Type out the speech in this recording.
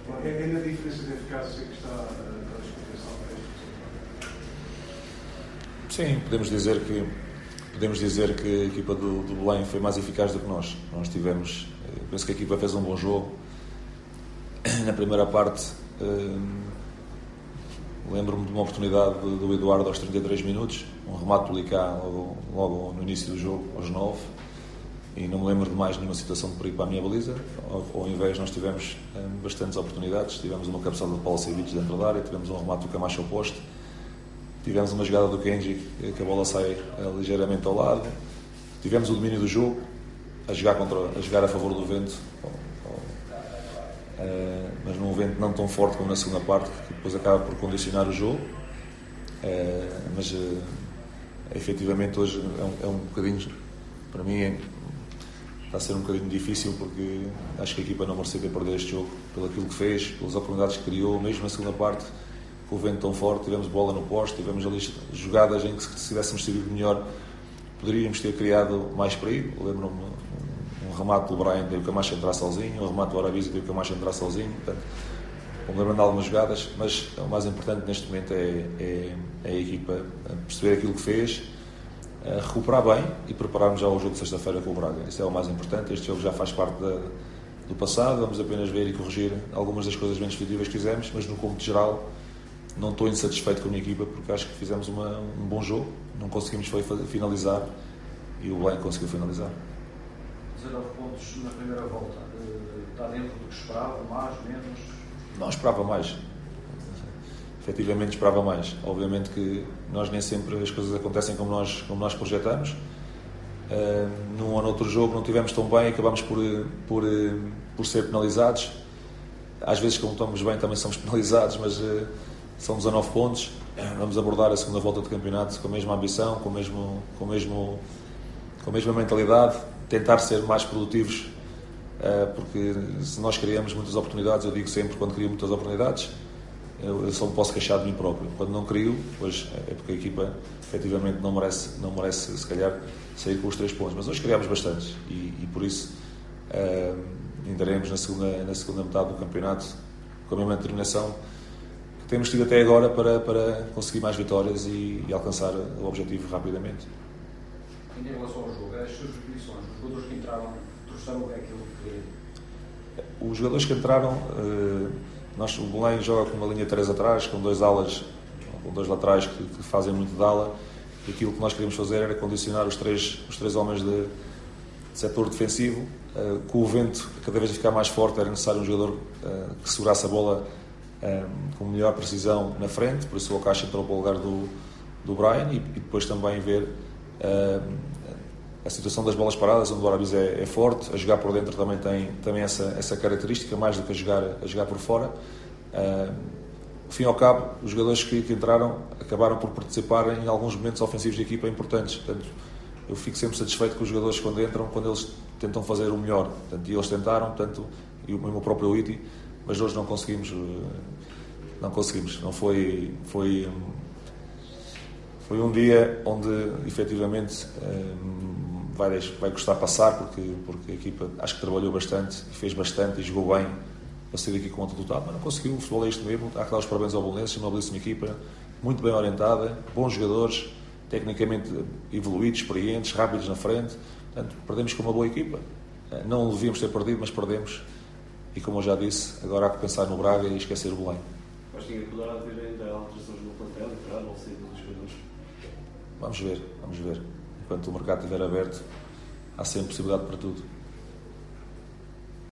É na diferença de eficácia que está a explicação para isto? Sim, podemos dizer que a equipa do Belém foi mais eficaz do que nós. Nós tivemos, penso que a equipa fez um bom jogo. Na primeira parte, lembro-me de uma oportunidade do Eduardo aos 33 minutos, um remate do Licá logo no início do jogo, aos 9, e não me lembro de mais nenhuma situação de perigo para a minha baliza. Ao invés, nós tivemos bastantes oportunidades. Tivemos uma cabeçada do Paulo Cevic dentro da área, tivemos um remate do Camacho ao poste, tivemos uma jogada do Kenji que a bola sai ligeiramente ao lado, tivemos o domínio do jogo, a jogar a favor do vento, mas num vento não tão forte como na segunda parte, que depois acaba por condicionar o jogo. Mas efetivamente hoje é um bocadinho, para mim está a ser um bocadinho difícil, porque acho que a equipa não merecia ter perdido este jogo pelo aquilo que fez, pelas oportunidades que criou. Mesmo na segunda parte, com o vento tão forte, tivemos bola no poste, tivemos ali jogadas em que, se tivéssemos sido melhor, poderíamos ter criado mais perigo. Lembro-me um remate do Brian deu o Camacho entrar sozinho, um remate do Arabizi deu o Camacho entrar sozinho. Portanto, me lembro de algumas jogadas, mas o mais importante neste momento é a equipa perceber aquilo que fez, recuperar bem e prepararmos já o jogo de sexta-feira com o Braga. Isso é o mais importante. Este jogo já faz parte do passado, vamos apenas ver e corrigir algumas das coisas menos positivas que fizemos, mas no cômputo geral não estou insatisfeito com a minha equipa, porque acho que fizemos um bom jogo, não conseguimos finalizar e o Belém conseguiu finalizar. 19 pontos na primeira volta, está dentro do que esperava, mais, menos? Não, esperava mais. Efetivamente esperava mais. Obviamente que nós nem sempre as coisas acontecem como nós projetamos. Num ou noutro jogo não tivemos tão bem, acabamos por ser penalizados. Às vezes, como estamos bem, também somos penalizados, mas são 19 pontos. Vamos abordar a segunda volta do campeonato com a mesma ambição, com a mesma mentalidade, tentar ser mais produtivos, porque se nós criamos muitas oportunidades, eu digo sempre, quando crio muitas oportunidades, eu só me posso queixar de mim próprio. Quando não crio, pois é porque a equipa efetivamente não merece se calhar sair com os 3 pontos, mas hoje criámos bastantes e por isso entraremos na segunda metade do campeonato com a mesma determinação que temos tido até agora para conseguir mais vitórias e alcançar o objetivo rapidamente. Em relação ao jogo, as suas definições, os jogadores que entraram trouxeram o que é aquilo que... Os jogadores que entraram, o Belém joga com uma linha 3 atrás, com 2 alas, com 2 laterais que fazem muito de ala, e aquilo que nós queríamos fazer era condicionar os três homens de setor defensivo. Com o vento cada vez a ficar mais forte, era necessário um jogador que segurasse a bola com melhor precisão na frente, por isso o Okashi entrou para o lugar do Brian, e depois também ver a situação das bolas paradas, onde o Arabiz é forte, a jogar por dentro também essa característica, mais do que a jogar por fora. Ao fim e ao cabo, os jogadores que entraram acabaram por participar em alguns momentos ofensivos de equipa importantes. Portanto, eu fico sempre satisfeito com os jogadores quando entram, quando eles tentam fazer o melhor. Portanto, e eles tentaram, e o meu próprio Iti, mas hoje não conseguimos. Não foi um dia onde efetivamente vai custar passar, porque a equipa acho que trabalhou bastante, fez bastante e jogou bem para sair daqui com outro resultado, mas não conseguiu. O futebol é isto mesmo. Há que dar os parabéns ao Belenenses, uma belíssima equipa, muito bem orientada, bons jogadores, tecnicamente evoluídos, experientes, rápidos na frente. Portanto, perdemos com uma boa equipa. Não devíamos ter perdido, mas perdemos. E como eu já disse, agora há que pensar no Braga e esquecer o Belém. Mas tinha que poder haver ainda alterações no plantel, entrar ou sair dos jogadores? Vamos ver. Enquanto o mercado estiver aberto, há sempre possibilidade para tudo.